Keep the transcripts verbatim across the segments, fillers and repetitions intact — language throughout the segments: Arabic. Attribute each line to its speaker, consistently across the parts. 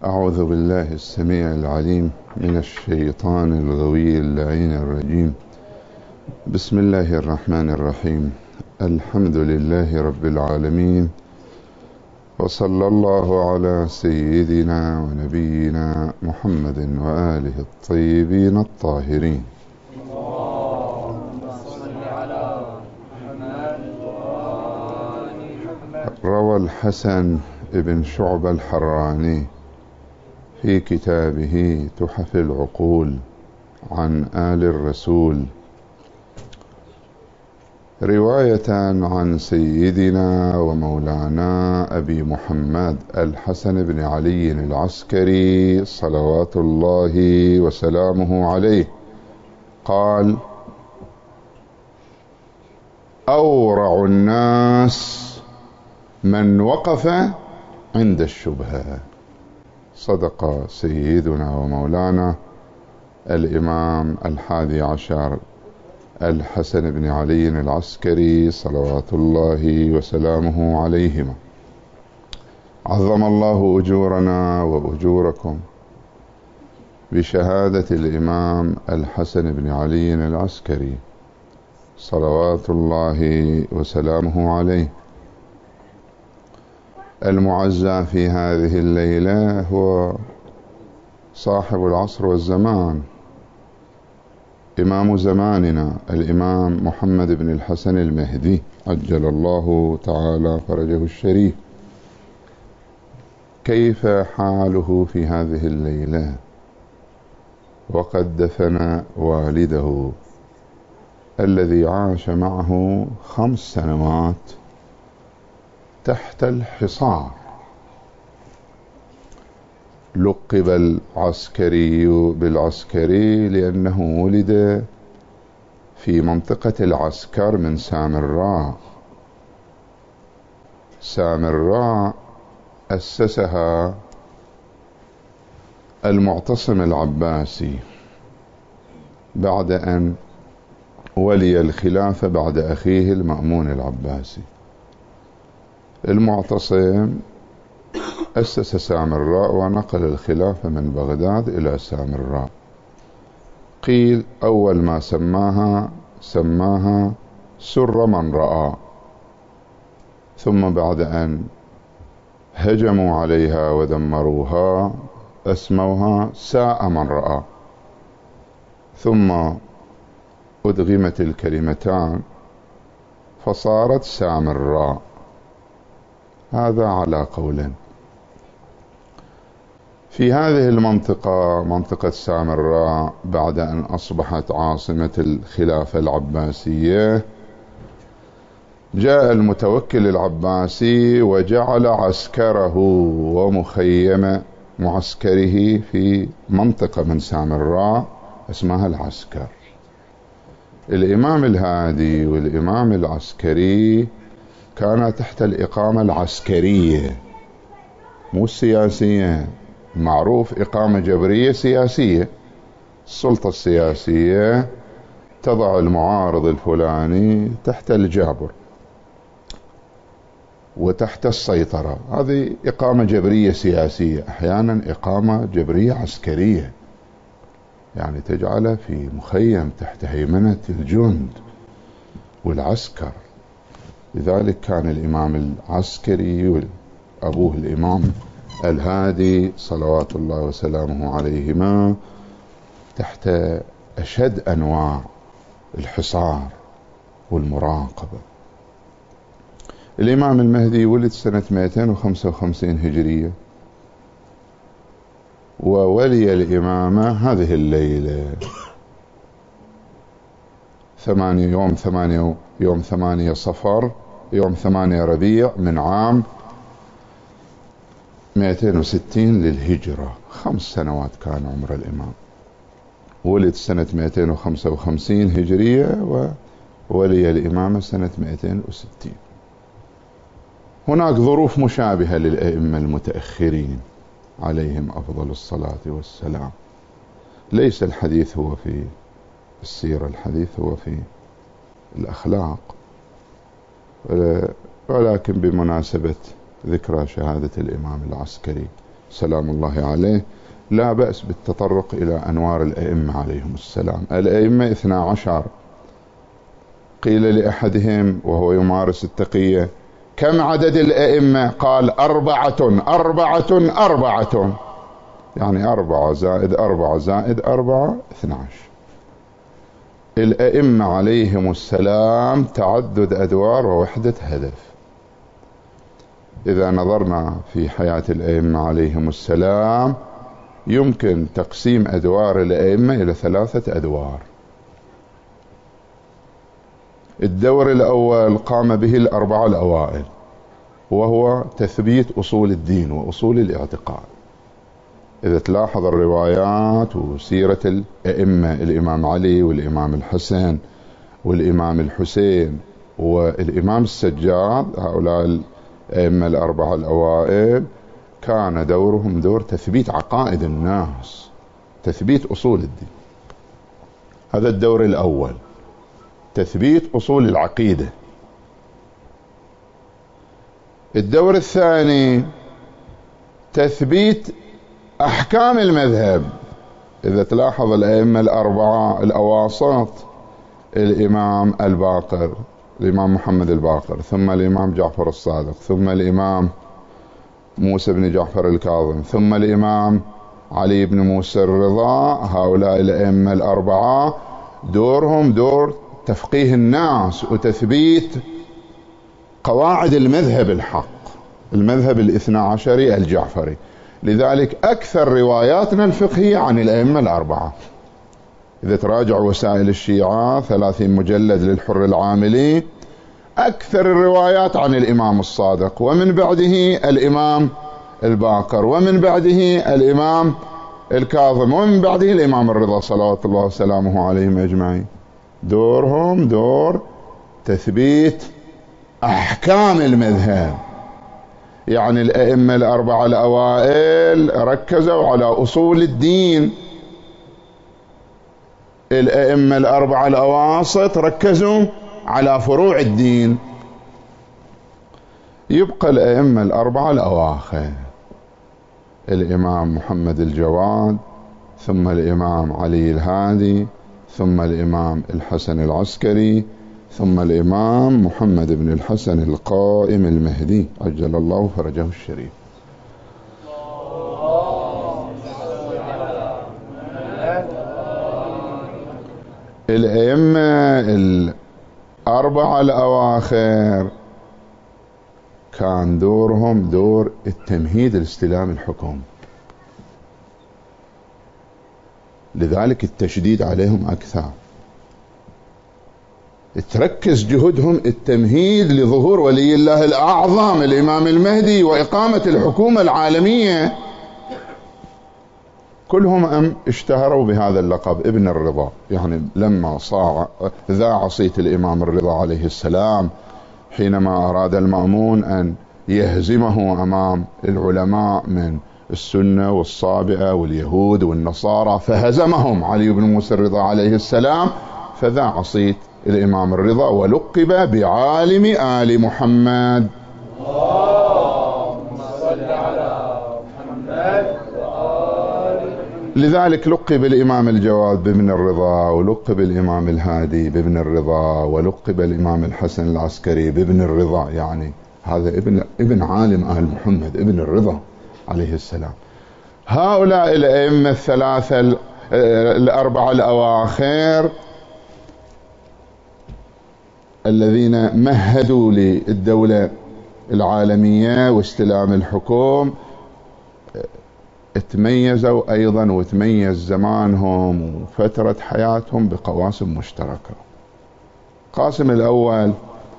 Speaker 1: أعوذ بالله السميع العليم من الشيطان الغوي اللعين الرجيم. بسم الله الرحمن الرحيم. الحمد لله رب العالمين، وصلى الله على سيدنا ونبينا محمد وآله الطيبين الطاهرين. روى الحسن ابن شعبة الحراني في كتابه تحف العقول عن آل الرسول رواية عن سيدنا ومولانا أبي محمد الحسن بن علي العسكري صلوات الله وسلامه عليه قال: أورع الناس من وقف عند الشبهة. صدق سيدنا ومولانا الإمام الحادي عشر الحسن بن علي العسكري صلوات الله وسلامه عليهما. عظم الله أجورنا وأجوركم بشهادة الإمام الحسن بن علي العسكري صلوات الله وسلامه عليه. المعزى في هذه الليلة هو صاحب العصر والزمان، إمام زماننا الإمام محمد بن الحسن المهدي عجل الله تعالى فرجه الشريف. كيف حاله في هذه الليلة وقد دفن والده الذي عاش معه خمس سنوات تحت الحصار؟ لقب العسكري بالعسكري لأنه ولد في منطقة العسكر من سامراء. سامراء أسسها المعتصم العباسي بعد أن ولي الخلافة بعد أخيه المأمون العباسي. المعتصم أسس سامراء ونقل الخلافة من بغداد إلى سامراء. قيل أول ما سماها سماها سر من رأى، ثم بعد أن هجموا عليها ودمروها أسموها ساء من رأى، ثم أدغمت الكلمتان فصارت سامراء. هذا على قول. في هذه المنطقة منطقة سامراء بعد أن أصبحت عاصمة الخلافة العباسية جاء المتوكل العباسي وجعل عسكره ومخيم معسكره في منطقة من سامراء اسمها العسكر. الإمام الهادي والإمام العسكري كان تحت الإقامة العسكرية مو السياسية. معروف إقامة جبرية سياسية، السلطة السياسية تضع المعارض الفلاني تحت الجابر وتحت السيطرة. هذه إقامة جبرية سياسية. أحيانا إقامة جبرية عسكرية، يعني تجعله في مخيم تحت هيمنة الجند والعسكر. لذلك كان الإمام العسكري وأبوه الإمام الهادي صلوات الله وسلامه عليهما تحت أشد أنواع الحصار والمراقبة. الإمام المهدي ولد سنة مئتين وخمسة وخمسين هجرية، وولي الإمامة هذه الليلة ثمانية يوم ثمانية يوم ثمانية صفر يوم ثمانية ربيع من عام مئتين وستين للهجرة. خمس سنوات كان عمر الإمام. ولد سنة مئتين وخمسة وخمسين هجرية وولي الإمامة سنة مئتين وستين. هناك ظروف مشابهة للأئمة المتأخرين عليهم أفضل الصلاة والسلام. ليس الحديث هو في السيرة، الحديث هو في الأخلاق، ولكن بمناسبة ذكرى شهادة الإمام العسكري سلام الله عليه، لا بأس بالتطرق إلى أنوار الأئمة عليهم السلام. الأئمة اثنا عشر. قيل لأحدهم وهو يمارس التقية: كم عدد الأئمة؟ قال: أربعة أربعة أربعة، يعني أربعة زائد أربعة زائد أربعة اثنى عشر. الأئمة عليهم السلام تعدد أدوار ووحدة هدف. إذا نظرنا في حياة الأئمة عليهم السلام يمكن تقسيم أدوار الأئمة إلى ثلاثة أدوار. الدور الأول قام به الأربعة الأوائل، وهو تثبيت أصول الدين وأصول الاعتقاد. إذا تلاحظ الروايات وسيرة الأئمة، الإمام علي والإمام الحسن والإمام الحسين والإمام السجاد، هؤلاء الأئمة الأربعة الأوائل كان دورهم دور تثبيت عقائد الناس، تثبيت أصول الدين. هذا الدور الأول، تثبيت أصول العقيدة. الدور الثاني تثبيت أحكام المذهب. إذا تلاحظ الأئمة الأربعة الأواسط: الإمام الباقر، الإمام محمد الباقر، ثم الإمام جعفر الصادق، ثم الإمام موسى بن جعفر الكاظم، ثم الإمام علي بن موسى الرضا. هؤلاء الأئمة الأربعة دورهم دور تفقيه الناس وتثبيت قواعد المذهب الحق، المذهب الاثنى عشري الجعفري. لذلك أكثر رواياتنا الفقهية عن الأئمة الأربعة. إذا تراجع وسائل الشيعة ثلاثين مجلد للحر العاملي، أكثر الروايات عن الإمام الصادق، ومن بعده الإمام الباقر، ومن بعده الإمام الكاظم، ومن بعده الإمام الرضا صلوات الله وسلامه عليهم أجمعين. دورهم دور تثبيت أحكام المذهب. يعني الأئمة الأربعة الأوائل ركزوا على أصول الدين، الأئمة الأربعة الأواسط ركزوا على فروع الدين. يبقى الأئمة الأربعة الأواخر: الإمام محمد الجواد، ثم الإمام علي الهادي، ثم الإمام الحسن العسكري، ثم الإمام محمد بن الحسن القائم المهدي عجل الله فرجه الشريف. الأئمة الأربعة الأواخر كان دورهم دور التمهيد لاستلام الحكم، لذلك التشديد عليهم أكثر. تركز جهودهم التمهيد لظهور ولي الله الأعظم الإمام المهدي وإقامة الحكومة العالمية. كلهم أم اشتهروا بهذا اللقب ابن الرضا، يعني لما صاع ذاع صيت الإمام الرضا عليه السلام حينما أراد المأمون أن يهزمه أمام العلماء من السنة والصابئة واليهود والنصارى، فهزمهم علي بن موسى الرضا عليه السلام، فذاع صيت الإمام الرضا ولقب بعالم آل محمد. اللهم صل على محمد وآل. لذلك لقب الإمام الجواد بابن الرضا، ولقب الإمام الهادي بابن الرضا، ولقب الإمام الحسن العسكري بابن الرضا. يعني هذا ابن ابن عالم آل محمد ابن الرضا عليه السلام. هؤلاء الأئمة الثلاثة الأربعة الأواخر الذين مهدوا للدولة العالمية واستلام الحكم تميزوا أيضا، وتميز زمانهم وفترة حياتهم بقواسم مشتركة. قاسم الأول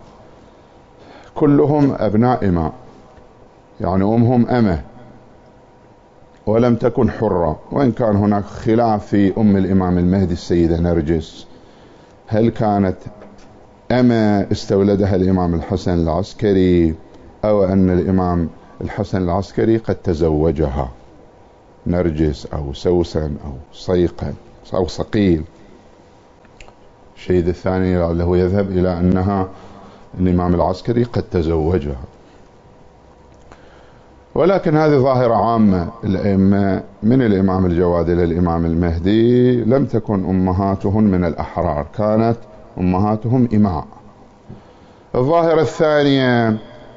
Speaker 1: كلهم أبناء إماء، يعني أمهم أمة ولم تكن حرة، وإن كان هناك خلاف في أم الإمام المهدي السيدة نرجس، هل كانت أما استولدها الإمام الحسن العسكري أو أن الإمام الحسن العسكري قد تزوجها، نرجس أو سوسن أو صيقا أو صقيل. الشهيد الثاني له يذهب إلى أنها الإمام العسكري قد تزوجها. ولكن هذه ظاهرة عامة. الأئمة من الإمام الجواد إلى الإمام المهدي لم تكن أمهاتهم من الأحرار، كانت أمهاتهم إماء. الظاهرة الثانية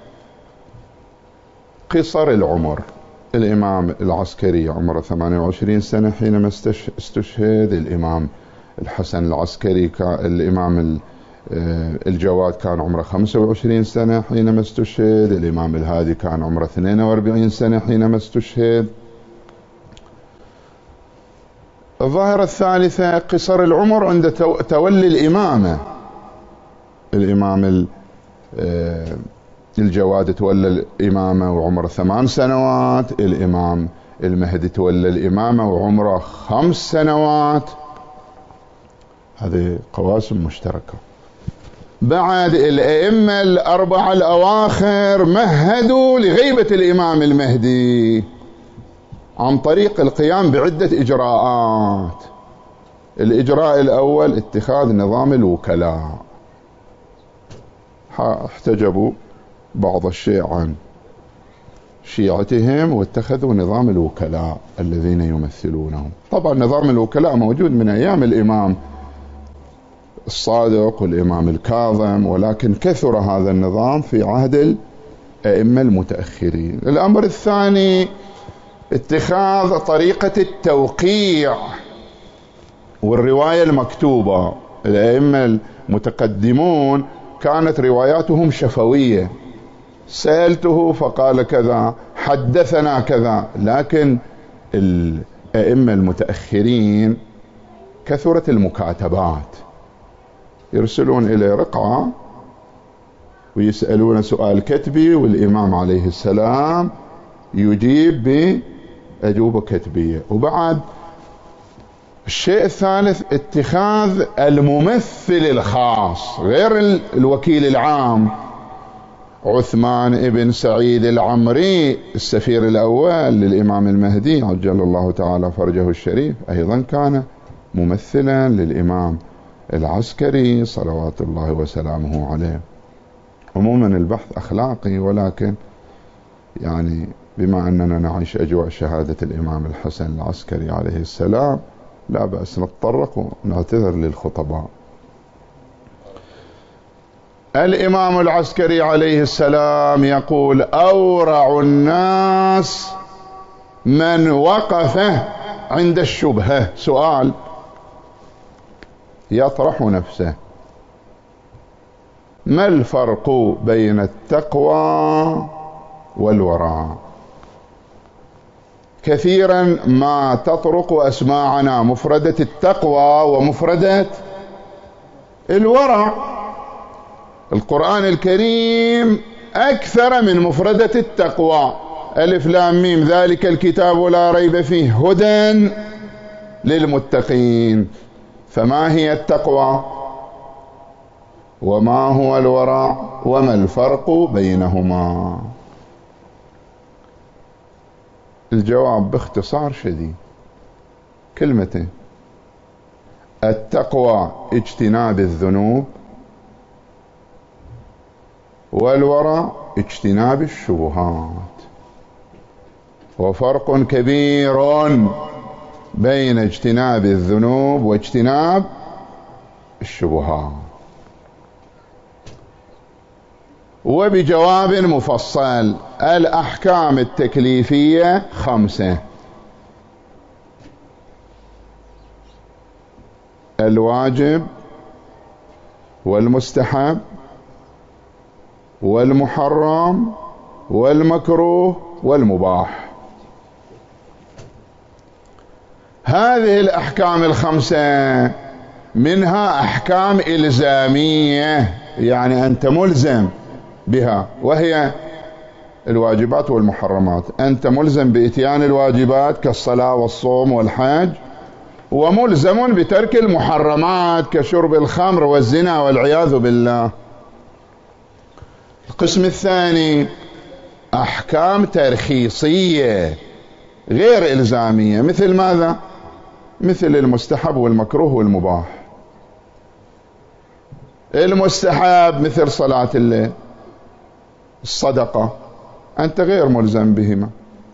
Speaker 1: قصر العمر. الإمام العسكري عمره ثمانية وعشرين سنة حينما استشهد، الإمام الحسن العسكري الإمام الجواد كان عمره خمسة وعشرين سنة حينما استشهد، الإمام الهادي كان عمره اثنين وأربعين سنة حينما استشهد. الظاهرة الثالثة قصر العمر عند تولي الإمامة. الإمام الجواد تولى الإمامة وعمره ثمان سنوات، الإمام المهدي تولى الإمامة وعمره خمس سنوات. هذه قواسم مشتركة. بعد الأئمة الأربعة الأواخر مهدوا لغيبة الإمام المهدي عن طريق القيام بعدة إجراءات. الإجراء الأول اتخاذ نظام الوكلاء. احتجبوا بعض الشيء عن شيعتهم واتخذوا نظام الوكلاء الذين يمثلونهم. طبعا نظام الوكلاء موجود من أيام الإمام الصادق والإمام الكاظم، ولكن كثر هذا النظام في عهد الأئمة المتأخرين. الأمر الثاني اتخاذ طريقة التوقيع والرواية المكتوبة. الأئمة المتقدمون كانت رواياتهم شفوية، سألته فقال كذا، حدثنا كذا. لكن الأئمة المتأخرين كثرت المكاتبات، يرسلون إلى رقعة ويسألون سؤال كتبي والإمام عليه السلام يجيب بأجوبة كتبية. وبعد الشيء الثالث اتخاذ الممثل الخاص غير الوكيل العام. عثمان ابن سعيد العمري السفير الأول للإمام المهدي عجل الله تعالى فرجه الشريف أيضا كان ممثلا للإمام العسكري صلوات الله وسلامه عليه. عموما البحث أخلاقي، ولكن يعني بما أننا نعيش أجواء شهادة الإمام الحسن العسكري عليه السلام لا بأس نتطرق ونعتذر للخطباء. الإمام العسكري عليه السلام يقول: أورع الناس من وقف عند الشبهة. سؤال يطرح نفسه: ما الفرق بين التقوى والورع؟ كثيرا ما تطرق أسماعنا مفردة التقوى ومفردة الورع. القرآن الكريم أكثر من مفردة التقوى. ألف لام ميم ذلك الكتاب لا ريب فيه هدى للمتقين. فما هي التقوى وما هو الورع وما الفرق بينهما؟ الجواب باختصار شديد كلمتين: التقوى اجتناب الذنوب، والورع اجتناب الشبهات. وفرق كبير بين اجتناب الذنوب واجتناب الشبهات. وبجواب مفصل: الأحكام التكليفية خمسة: الواجب والمستحب والمحرم والمكروه والمباح. هذه الأحكام الخمسة منها أحكام إلزامية، يعني أنت ملزم بها، وهي الواجبات والمحرمات. أنت ملزم بإتيان الواجبات كالصلاة والصوم والحج، وملزم بترك المحرمات كشرب الخمر والزنا والعياذ بالله. القسم الثاني أحكام ترخيصية غير إلزامية. مثل ماذا؟ مثل المستحب والمكروه والمباح. المستحب مثل صلاة الليل، الصدقة، أنت غير ملزم بهما.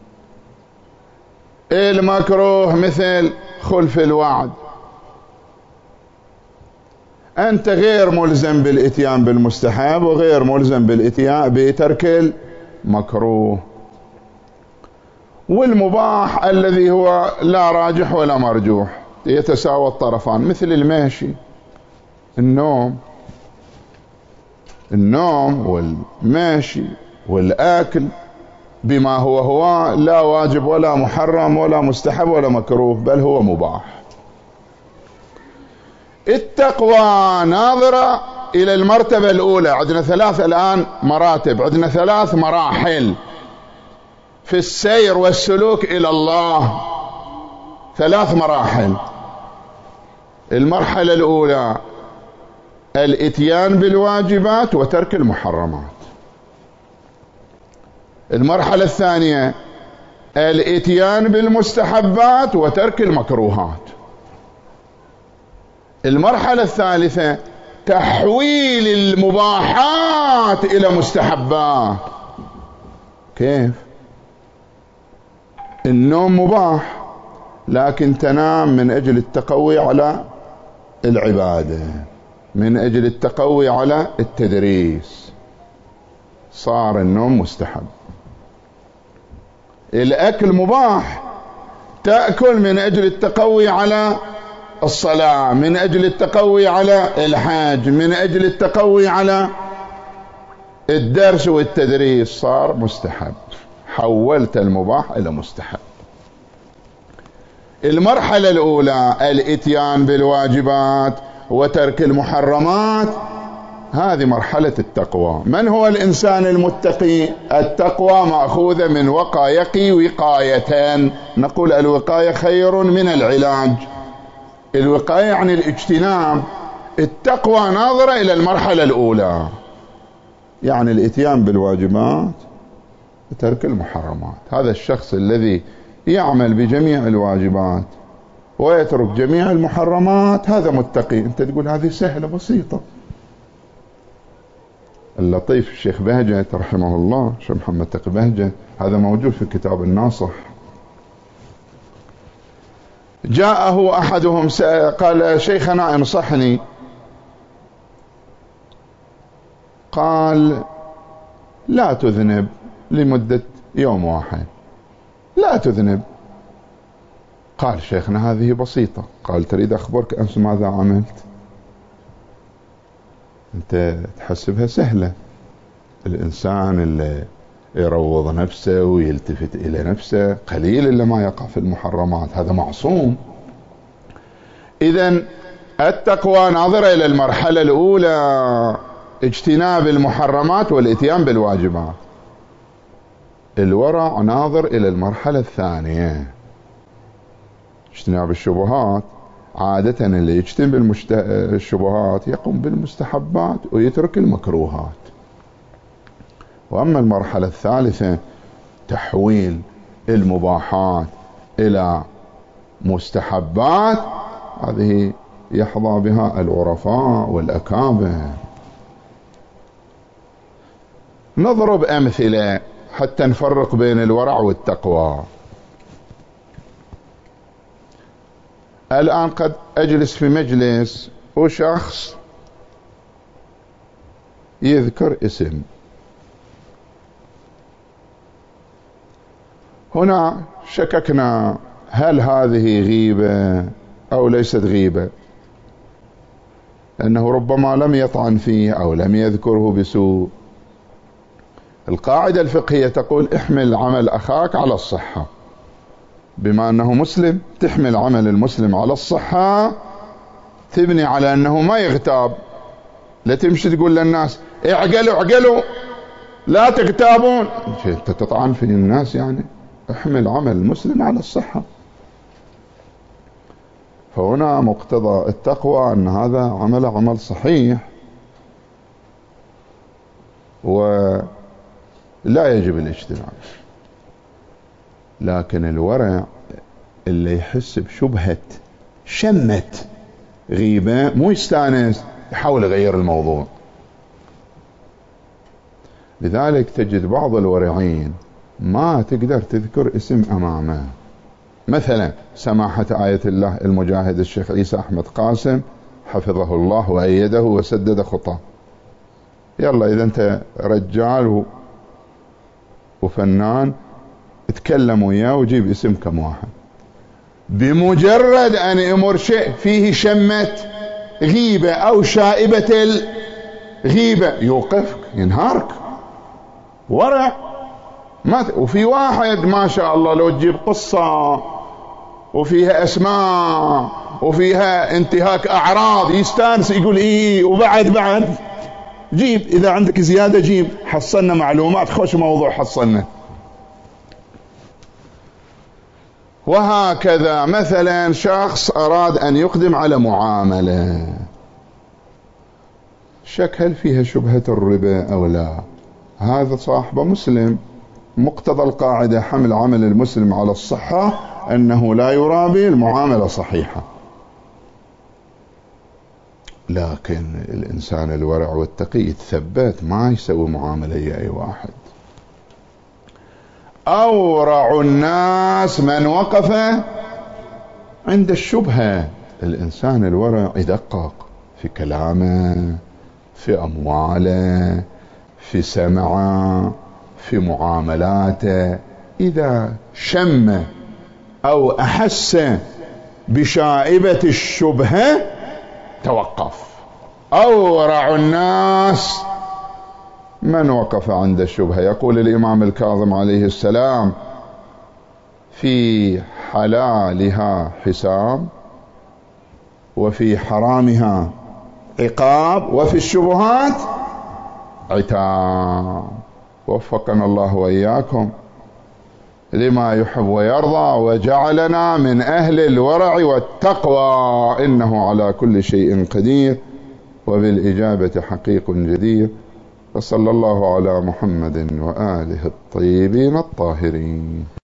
Speaker 1: المكروه مثل خلف الوعد، أنت غير ملزم بالإتيان بالمستحب وغير ملزم بالإتيان بترك المكروه. والمباح الذي هو لا راجح ولا مرجوح، يتساوى الطرفان، مثل الماشي، النوم النوم والماشي والآكل بما هو هو لا واجب ولا محرم ولا مستحب ولا مكروه، بل هو مباح. التقوى ناظرة إلى المرتبة الأولى. عندنا ثلاث الآن مراتب، عندنا ثلاث مراحل في السير والسلوك إلى الله، ثلاث مراحل. المرحلة الأولى الإتيان بالواجبات وترك المحرمات. المرحلة الثانية الإتيان بالمستحبات وترك المكروهات. المرحلة الثالثة تحويل المباحات إلى مستحبات. كيف؟ النوم مباح، لكن تنام من أجل التقوي على العبادة، من أجل التقوي على التدريس، صار النوم مستحب. الأكل مباح، تأكل من أجل التقوي على الصلاة، من أجل التقوي على الحج، من أجل التقوي على الدرس والتدريس، صار مستحب، حولت المباح إلى مستحب. المرحلة الأولى الإتيان بالواجبات وترك المحرمات، هذه مرحلة التقوى. من هو الإنسان المتقي؟ التقوى مأخوذة من وقى يقي وقايتان، نقول الوقاية خير من العلاج. الوقاية يعني الاجتناب، التقوى ناظرة إلى المرحلة الأولى، يعني الإتيان بالواجبات وترك المحرمات. هذا الشخص الذي يعمل بجميع الواجبات ويترك جميع المحرمات هذا متقي. أنت تقول هذه سهلة بسيطة. اللطيف الشيخ بهجة رحمه الله، الشيخ محمد تقي بهجة، هذا موجود في كتاب الناصح. جاءه أحدهم قال شيخنا انصحني، قال لا تذنب لمدة يوم واحد، لا تذنب. قال شيخنا هذه بسيطة. قال تريد أخبرك أمس ماذا عملت؟ أنت تحسبها سهلة، الإنسان اللي يروض نفسه ويلتفت إلى نفسه قليل اللي ما يقع في المحرمات، هذا معصوم. إذن التقوى ناظرة إلى المرحلة الأولى، اجتناب المحرمات والإتيان بالواجبات. الورع ناظر إلى المرحلة الثانية، اجتناب الشبهات. عادة اللي يجتنب المشت... الشبهات يقوم بالمستحبات ويترك المكروهات. وأما المرحلة الثالثة تحويل المباحات إلى مستحبات، هذه يحظى بها العرفاء والأكابر. نضرب أمثلة حتى نفرق بين الورع والتقوى. الآن قد أجلس في مجلس وشخص يذكر اسم، هنا شككنا هل هذه غيبة أو ليست غيبة، لأنه ربما لم يطعن فيه أو لم يذكره بسوء. القاعدة الفقهية تقول احمل عمل أخاك على الصحة، بما أنه مسلم تحمل عمل المسلم على الصحة، تبني على أنه ما يغتاب. لا تمشي تقول للناس اعقلوا اعقلوا لا تغتابون، أنت تطعن في الناس. يعني احمل عمل المسلم على الصحة. فهنا مقتضى التقوى أن هذا عمل عمل صحيح ولا يجب الاجتناب. لكن الورع اللي يحس بشبهة شمت غيبة مو يستانس، يحاول يغير الموضوع. لذلك تجد بعض الورعين ما تقدر تذكر اسم أمامه. مثلا سماحة آية الله المجاهد الشيخ عيسى أحمد قاسم حفظه الله وأيده وسدد خطاه. يلا إذا أنت رجال وفنان اتكلم وياه وجيب اسم كم واحد، بمجرد أن يمر شيء فيه شمة غيبة أو شائبة الغيبة يوقفك ينهارك. ورع ما ت... وفي واحد ما شاء الله لو تجيب قصة وفيها أسماء وفيها انتهاك أعراض يستانس يقول إيه وبعد بعد جيب، إذا عندك زيادة جيب، حصلنا معلومات، خوش موضوع حصلنا. وهكذا مثلا شخص أراد أن يقدم على معاملة شك هل فيها شبهة الربا أو لا، هذا صاحبه مسلم، مقتضى القاعدة حمل عمل المسلم على الصحة أنه لا يرابي، المعاملة صحيحة. لكن الإنسان الورع والتقي يتثبت ما يسوي معاملة أي واحد. أورع الناس من وقف عند الشبهة. الإنسان الورع يدقق في كلامه، في أمواله، في سمعه، في معاملاته. إذا شم أو أحس بشائبة الشبهة توقف. أورع الناس من وقف عند الشبهة. يقول الإمام الكاظم عليه السلام في حلالها حساب وفي حرامها عقاب وفي الشبهات عتاب. وفقنا الله وإياكم لما يحب ويرضى وجعلنا من أهل الورع والتقوى، إنه على كل شيء قدير وبالإجابة حقيق جدير. وصلى الله على محمد وآله الطيبين الطاهرين.